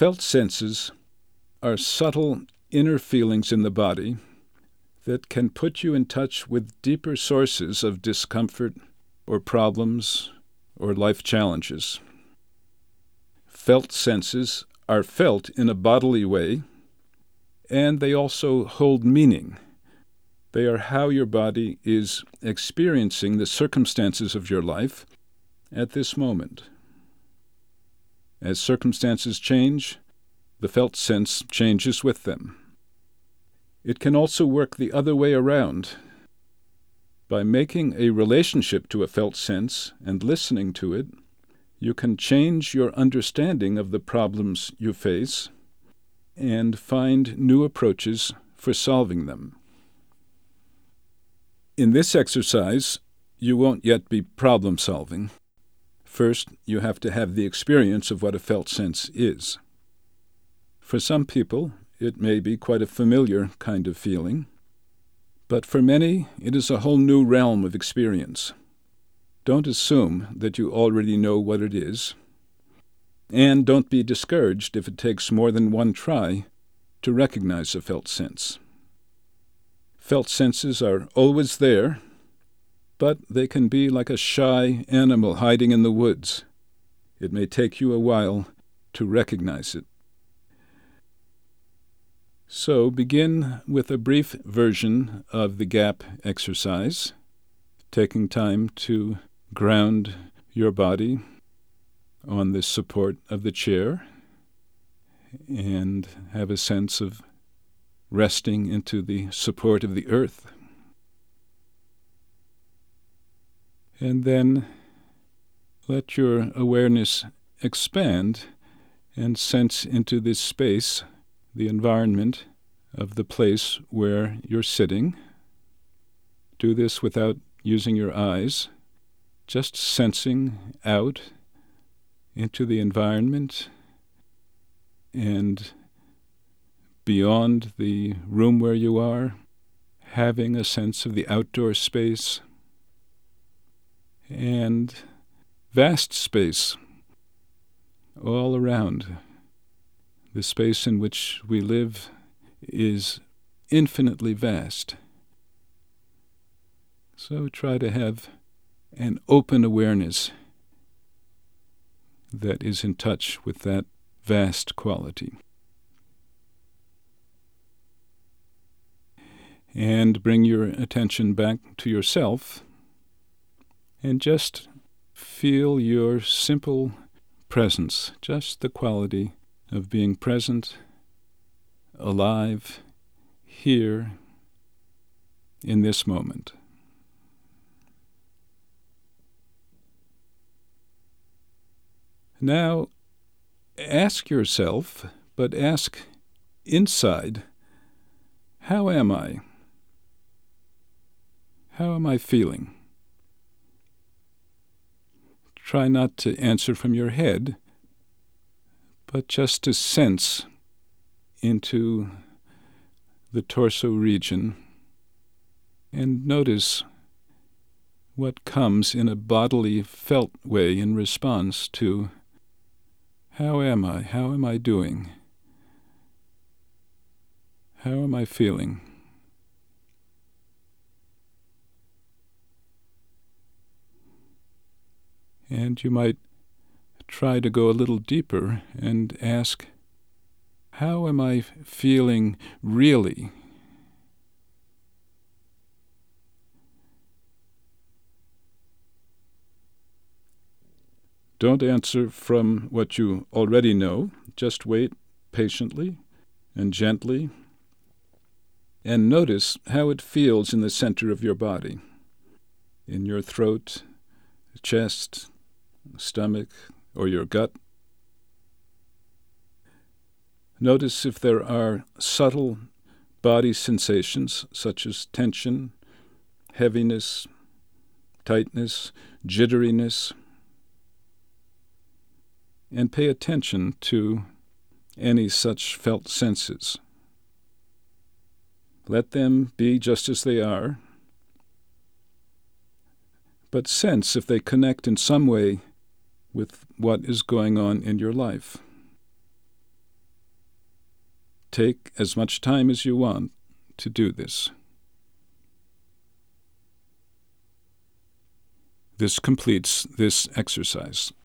Felt senses are subtle inner feelings in the body that can put you in touch with deeper sources of discomfort or problems or life challenges. Felt senses are felt in a bodily way, and they also hold meaning. They are how your body is experiencing the circumstances of your life at this moment. As circumstances change, the felt sense changes with them. It can also work the other way around. By making a relationship to a felt sense and listening to it, you can change your understanding of the problems you face and find new approaches for solving them. In this exercise, you won't yet be problem-solving. First, you have to have the experience of what a felt sense is. For some people, it may be quite a familiar kind of feeling, but for many, it is a whole new realm of experience. Don't assume that you already know what it is, and don't be discouraged if it takes more than one try to recognize a felt sense. Felt senses are always there, but they can be like a shy animal hiding in the woods. It may take you a while to recognize it. So begin with a brief version of the gap exercise, taking time to ground your body on the support of the chair and have a sense of resting into the support of the earth. And then let your awareness expand and sense into this space, the environment of the place where you're sitting. Do this without using your eyes, just sensing out into the environment and beyond the room where you are, having a sense of the outdoor space and vast space all around. The space in which we live is infinitely vast. So try to have an open awareness that is in touch with that vast quality. And bring your attention back to yourself and just feel your simple presence, just the quality of being present, alive, here, in this moment. Now, ask yourself, but ask inside, how am I? How am I feeling? Try not to answer from your head, but just to sense into the torso region and notice what comes in a bodily felt way in response to how am I? How am I doing? How am I feeling? And you might try to go a little deeper and ask, how am I feeling really? Don't answer from what you already know. Just wait patiently and gently and notice how it feels in the center of your body, in your throat, chest, stomach, or your gut. Notice if there are subtle body sensations such as tension, heaviness, tightness, jitteriness, and pay attention to any such felt senses. Let them be just as they are, but sense if they connect in some way with what is going on in your life. Take as much time as you want to do this. This completes this exercise.